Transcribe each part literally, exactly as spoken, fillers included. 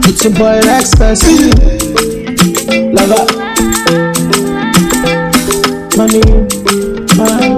It's your boy Expressy. Lava. Money. Money.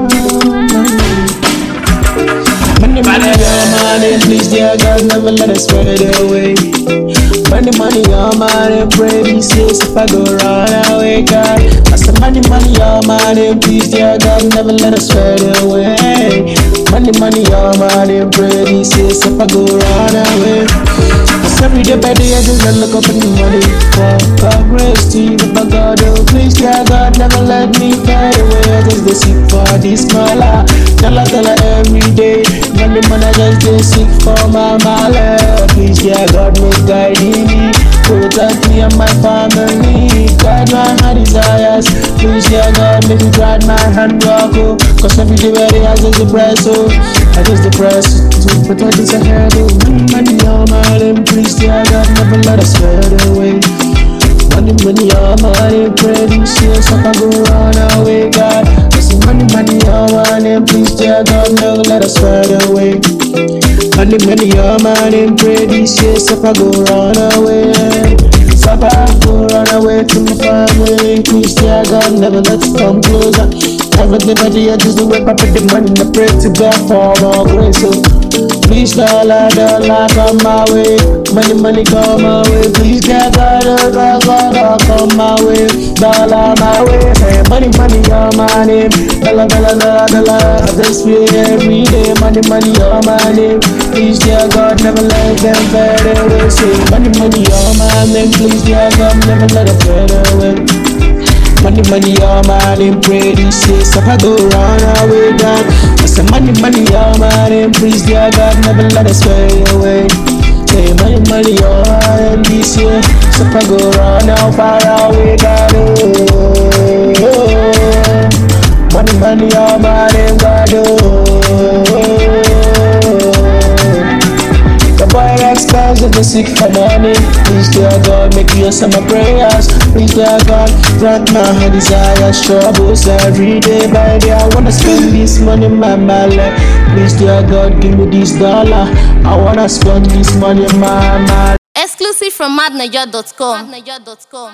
Money, money, your money. Please, dear God, never let us spread it away. Money, money, your money. Pray these days if I go run away, God. I said, money, money, your money. Please, dear God, never let us spread it away. Money, money, your money. Pray these days if I go run away. Every day by day I just look up in the money. For God grace to you, but God, oh please, dear God, never let me fade away. I just dey seek for this mala. Tell her, tell her every day. Money, money, I just dey seek for my mala. Please, dear God, make guiding me. Protect me and my family. Guide my heart desires. Please, dear God, make me guide my hand walk. Oh, cause every day by day I just depress. Oh, I just depress. To protect this ahead. Oh, money, oh my please. Dear God, never let us fade away. Money, money, all money, pray these years if I go run away, God. I say money, money, all money, please, dear God, never let us fade away. Money, money, all money, pray these years if I go run away. If I go run away to my family, please, dear God, never let us come closer. Everything I do, I just do it, I put the money, I pray to God for more grace. So, please, dollar, dollar, come my way. Money, money, come my way. Please, dear God, dollar, dollar, come my way. Dollar, my way. Hey, money, money, your money. Dollar, dollar, dollar, dollar. I just feel every day. Money, money, your money. Please, dear God, never let them fade away. Say, money, money, your money. Please, dear God, never let them fade away. Money, money, your money, pray this is if I go run away, God. I say money, money, your money, please, dear God, never let us fade away. Say money, money, your money, this year, so if I go run out far away, God. Oh, oh. Money, money, your money, God. Oh, the boy expects if they seek for money. Please, dear God, make you answer my prayers. Please, dear God, grant my heart desires. Troubles every day by day. I wanna spend this money, my mallet. Please, dear God, give me this dollar. I wanna spend this money, my mallet. Exclusive from mad naija dot com.